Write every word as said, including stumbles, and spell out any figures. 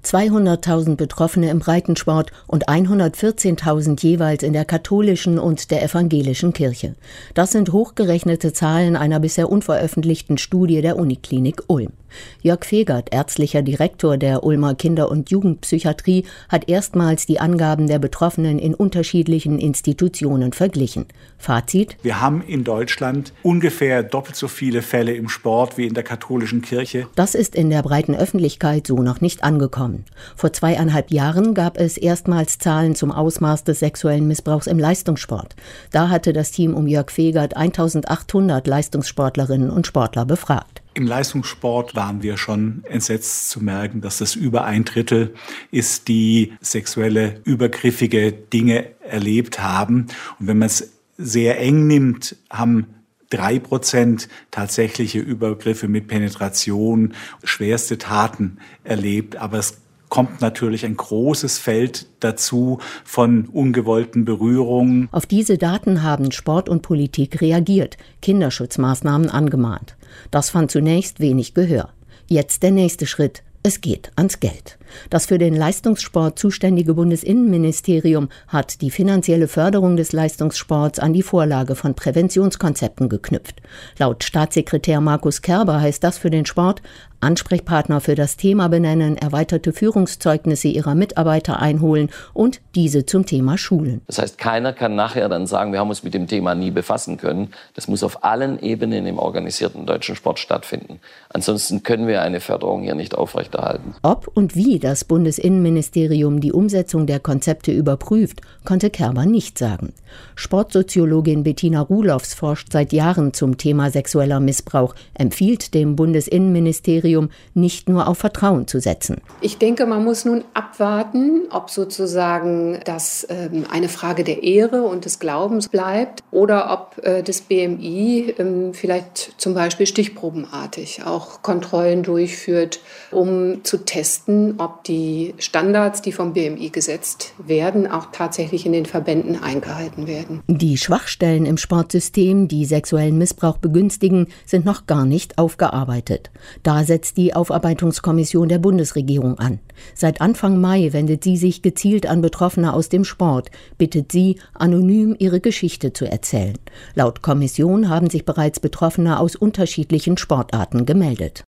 zweihunderttausend Betroffene im Breitensport und hundertvierzehntausend jeweils in der katholischen und der evangelischen Kirche. Das sind hochgerechnete Zahlen einer bisher unveröffentlichten Studie der Uniklinik Ulm. Jörg Fegert, ärztlicher Direktor der Ulmer Kinder- und Jugendpsychiatrie, hat erstmals die Angaben der Betroffenen in unterschiedlichen Institutionen verglichen. Fazit: Wir haben in Deutschland ungefähr doppelt so viele Fälle im Sport wie in der katholischen Kirche. Das ist in der breiten Öffentlichkeit so noch nicht angekommen. Vor zweieinhalb Jahren gab es erstmals Zahlen zum Ausmaß des sexuellen Missbrauchs im Leistungssport. Da hatte das Team um Jörg Fegert eintausendachthundert Leistungssportlerinnen und Sportler befragt. Im Leistungssport waren wir schon entsetzt zu merken, dass das über ein Drittel ist, die sexuelle, übergriffige Dinge erlebt haben. Und wenn man es sehr eng nimmt, haben drei Prozent tatsächliche Übergriffe mit Penetration, schwerste Taten erlebt. Aber es kommt natürlich ein großes Feld dazu von ungewollten Berührungen. Auf diese Daten haben Sport und Politik reagiert, Kinderschutzmaßnahmen angemahnt. Das fand zunächst wenig Gehör. Jetzt der nächste Schritt: Es geht ans Geld. Das für den Leistungssport zuständige Bundesinnenministerium hat die finanzielle Förderung des Leistungssports an die Vorlage von Präventionskonzepten geknüpft. Laut Staatssekretär Markus Kerber heißt das für den Sport: Ansprechpartner für das Thema benennen, erweiterte Führungszeugnisse ihrer Mitarbeiter einholen und diese zum Thema schulen. Das heißt, keiner kann nachher dann sagen, wir haben uns mit dem Thema nie befassen können. Das muss auf allen Ebenen im organisierten deutschen Sport stattfinden. Ansonsten können wir eine Förderung hier nicht aufrechterhalten. Ob und wie das Bundesinnenministerium die Umsetzung der Konzepte überprüft, konnte Kerber nicht sagen. Sportsoziologin Bettina Ruloffs forscht seit Jahren zum Thema sexueller Missbrauch, empfiehlt dem Bundesinnenministerium, nicht nur auf Vertrauen zu setzen. Ich denke, man muss nun abwarten, ob sozusagen das ähm, eine Frage der Ehre und des Glaubens bleibt oder ob äh, das B M I ähm, vielleicht zum Beispiel stichprobenartig auch Kontrollen durchführt, um zu testen, ob die Standards, die vom B M I gesetzt werden, auch tatsächlich in den Verbänden eingehalten werden. Die Schwachstellen im Sportsystem, die sexuellen Missbrauch begünstigen, sind noch gar nicht aufgearbeitet. Da setzt die Aufarbeitungskommission der Bundesregierung an. Seit Anfang Mai wendet sie sich gezielt an Betroffene aus dem Sport, bittet sie, anonym ihre Geschichte zu erzählen. Laut Kommission haben sich bereits Betroffene aus unterschiedlichen Sportarten gemeldet.